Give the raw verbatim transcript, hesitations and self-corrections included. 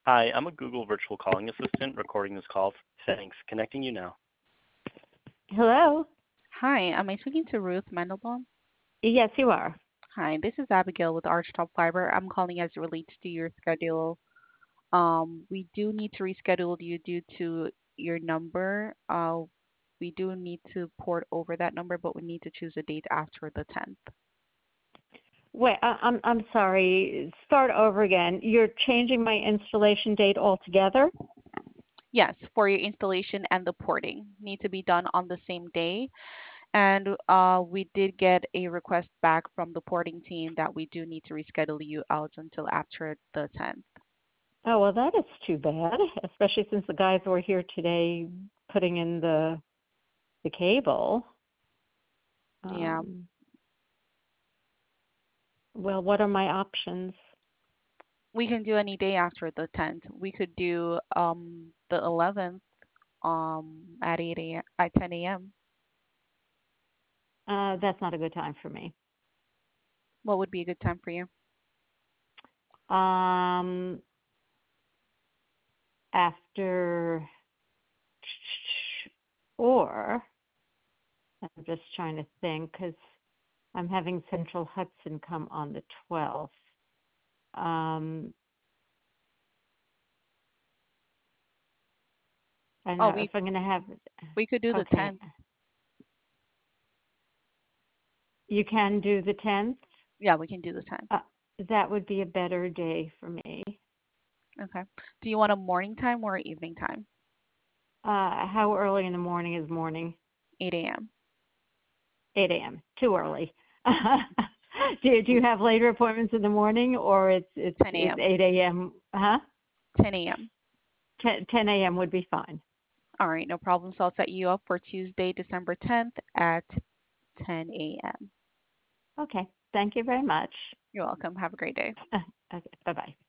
Hi, I'm a Google virtual calling assistant recording this call. Thanks. Connecting you now. Hello? Hi, am I speaking to Ruth Mandelbaum? Yes, you are. Hi, this is Abigail with Archtop Fiber. I'm calling as it relates to your schedule. Um, we do need to reschedule you due to your number. Uh, we do need to port over that number, but we need to choose a date after the tenth. Wait, I, I'm I'm sorry. Start over again. You're changing my installation date altogether? Yes, for your installation and the porting need to be done on the same day. And uh, we did get a request back from the porting team that we do need to reschedule you out until after the tenth. Oh, well, that is too bad, especially since the guys were here today putting in the the cable. Yeah, Um, well, what are my options? we can do any day after the tenth. We could do um the eleventh um at eight a m at ten a m. Uh, that's not a good time for me. What would be a good time for you? Um, after or I'm just trying to think because I'm having Central Hudson come on the twelfth. Um, I don't Oh, know if we I'm going to have. we could do the Okay, tenth. you can do the tenth. Yeah, we can do the tenth. Uh, that would be a better day for me. Okay. Do you want a morning time or evening time? Uh, how early in the morning is morning? eight a m. eight a.m. Too early. do, do you have later appointments in the morning, or it's it's ten it's a.m. eight a.m. Huh? ten a m. ten, ten a.m. would be fine. All right, no problem. So I'll set you up for Tuesday, December tenth at ten a m. Okay. Thank you very much. You're welcome. Have a great day. Uh, okay. Bye bye.